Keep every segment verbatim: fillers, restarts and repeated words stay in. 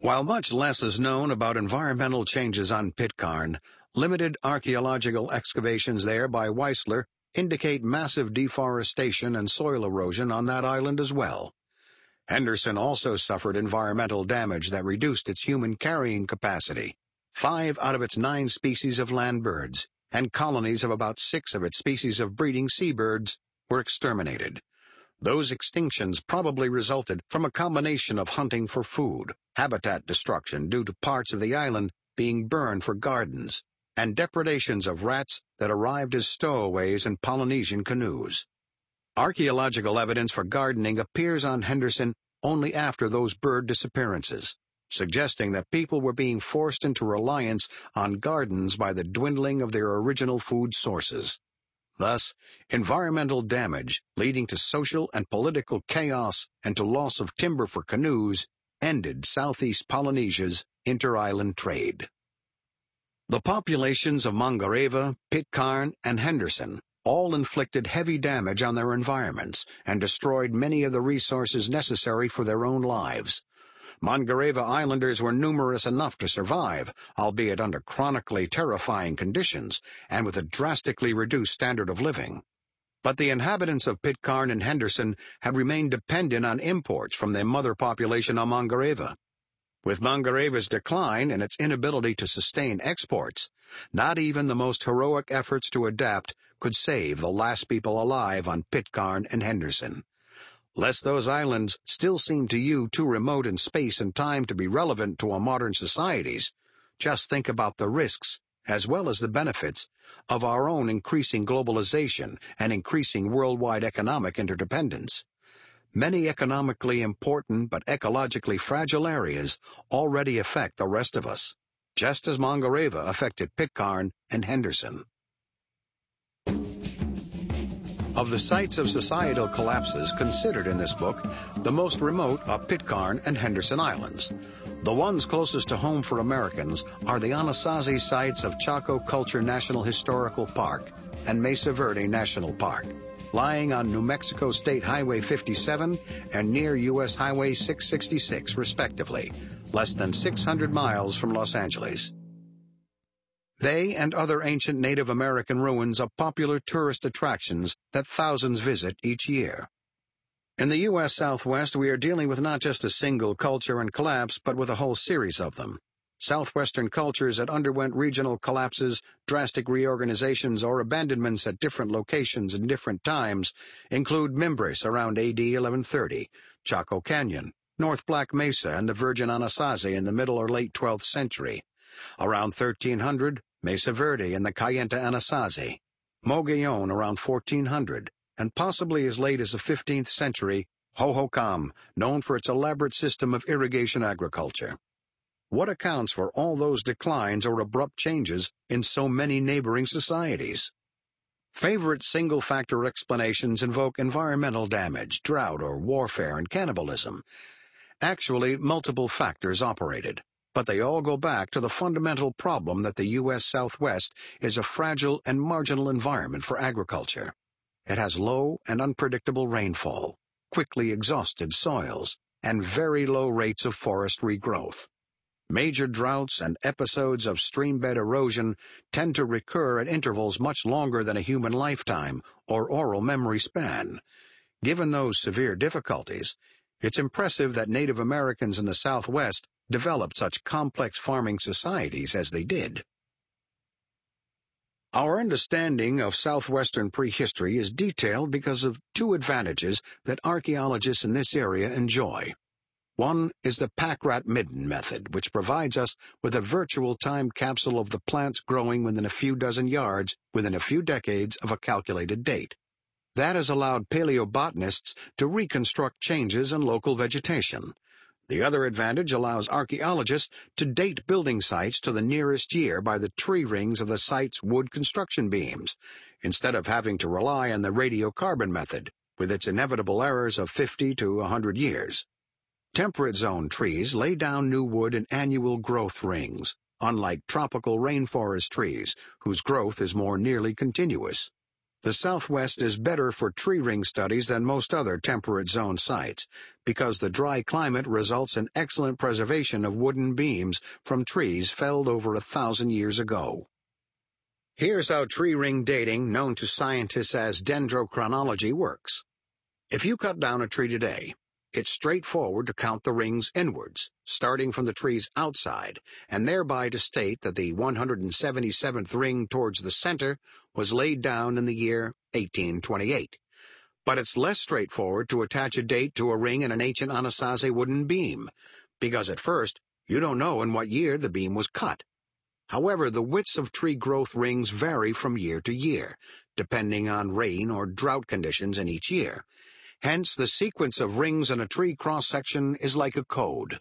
While much less is known about environmental changes on Pitcairn, limited archaeological excavations there by Weissler indicate massive deforestation and soil erosion on that island as well. Henderson also suffered environmental damage that reduced its human carrying capacity. Five out of its nine species of land birds and colonies of about six of its species of breeding seabirds were exterminated. Those extinctions probably resulted from a combination of hunting for food, habitat destruction due to parts of the island being burned for gardens, and depredations of rats that arrived as stowaways in Polynesian canoes. Archaeological evidence for gardening appears on Henderson only after those bird disappearances, suggesting that people were being forced into reliance on gardens by the dwindling of their original food sources. Thus, environmental damage leading to social and political chaos and to loss of timber for canoes ended Southeast Polynesia's inter-island trade. The populations of Mangareva, Pitcairn, and Henderson all inflicted heavy damage on their environments and destroyed many of the resources necessary for their own lives. Mangareva Islanders were numerous enough to survive, albeit under chronically terrifying conditions and with a drastically reduced standard of living. But the inhabitants of Pitcairn and Henderson had remained dependent on imports from their mother population on Mangareva. With Mangareva's decline and its inability to sustain exports, not even the most heroic efforts to adapt could save the last people alive on Pitcairn and Henderson. Lest those islands still seem to you too remote in space and time to be relevant to our modern societies, just think about the risks, as well as the benefits, of our own increasing globalization and increasing worldwide economic interdependence. Many economically important but ecologically fragile areas already affect the rest of us, just as Mangareva affected Pitcairn and Henderson. Of the sites of societal collapses considered in this book, the most remote are Pitcairn and Henderson Islands. The ones closest to home for Americans are the Anasazi sites of Chaco Culture National Historical Park and Mesa Verde National Park, lying on New Mexico State Highway fifty-seven and near U S Highway six sixty-six, respectively, less than six hundred miles from Los Angeles. They and other ancient Native American ruins are popular tourist attractions that thousands visit each year. In the U S Southwest, we are dealing with not just a single culture and collapse, but with a whole series of them. Southwestern cultures that underwent regional collapses, drastic reorganizations, or abandonments at different locations and different times include Mimbres around A D eleven thirty, Chaco Canyon, North Black Mesa, and the Virgin Anasazi in the middle or late twelfth century. Around thirteen hundred, Mesa Verde and the Kayenta Anasazi, Mogollon around fourteen hundred, and possibly as late as the fifteenth century, Hohokam, known for its elaborate system of irrigation agriculture. What accounts for all those declines or abrupt changes in so many neighboring societies? Favorite single-factor explanations invoke environmental damage, drought, or warfare and cannibalism. Actually, multiple factors operated, but they all go back to the fundamental problem that the U S Southwest is a fragile and marginal environment for agriculture. It has low and unpredictable rainfall, quickly exhausted soils, and very low rates of forest regrowth. Major droughts and episodes of streambed erosion tend to recur at intervals much longer than a human lifetime or oral memory span. Given those severe difficulties, it's impressive that Native Americans in the Southwest developed such complex farming societies as they did. Our understanding of Southwestern prehistory is detailed because of two advantages that archaeologists in this area enjoy. One is the Packrat-Midden method, which provides us with a virtual time capsule of the plants growing within a few dozen yards within a few decades of a calculated date. That has allowed paleobotanists to reconstruct changes in local vegetation. The other advantage allows archaeologists to date building sites to the nearest year by the tree rings of the site's wood construction beams, instead of having to rely on the radiocarbon method, with its inevitable errors of fifty to a hundred years. Temperate zone trees lay down new wood in annual growth rings, unlike tropical rainforest trees, whose growth is more nearly continuous. The Southwest is better for tree ring studies than most other temperate zone sites because the dry climate results in excellent preservation of wooden beams from trees felled over a thousand years ago. Here's how tree ring dating, known to scientists as dendrochronology, works. If you cut down a tree today, it's straightforward to count the rings inwards, starting from the tree's outside, and thereby to state that the one hundred seventy-seventh ring towards the center was laid down in the year eighteen twenty-eight. But it's less straightforward to attach a date to a ring in an ancient Anasazi wooden beam, because at first, you don't know in what year the beam was cut. However, the widths of tree growth rings vary from year to year, depending on rain or drought conditions in each year. Hence, the sequence of rings in a tree cross-section is like a code.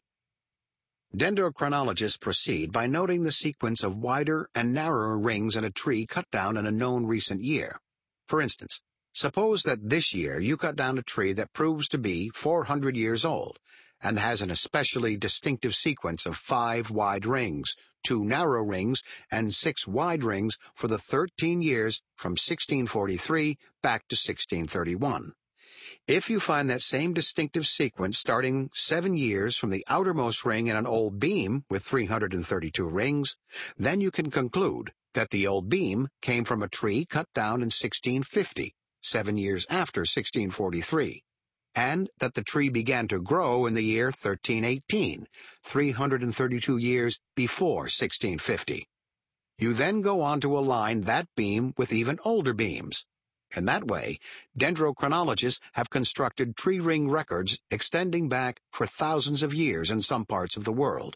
Dendrochronologists proceed by noting the sequence of wider and narrower rings in a tree cut down in a known recent year. For instance, suppose that this year you cut down a tree that proves to be four hundred years old and has an especially distinctive sequence of five wide rings, two narrow rings, and six wide rings for the thirteen years from sixteen forty-three back to sixteen thirty-one. If you find that same distinctive sequence starting seven years from the outermost ring in an old beam with three hundred thirty-two rings, then you can conclude that the old beam came from a tree cut down in sixteen fifty, seven years after sixteen forty-three, and that the tree began to grow in the year thirteen eighteen, three hundred thirty-two years before sixteen fifty. You then go on to align that beam with even older beams. In that way, dendrochronologists have constructed tree ring records extending back for thousands of years in some parts of the world.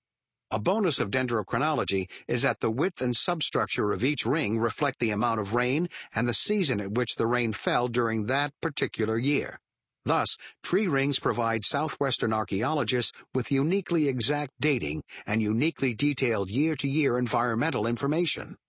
A bonus of dendrochronology is that the width and substructure of each ring reflect the amount of rain and the season at which the rain fell during that particular year. Thus, tree rings provide southwestern archaeologists with uniquely exact dating and uniquely detailed year-to-year environmental information.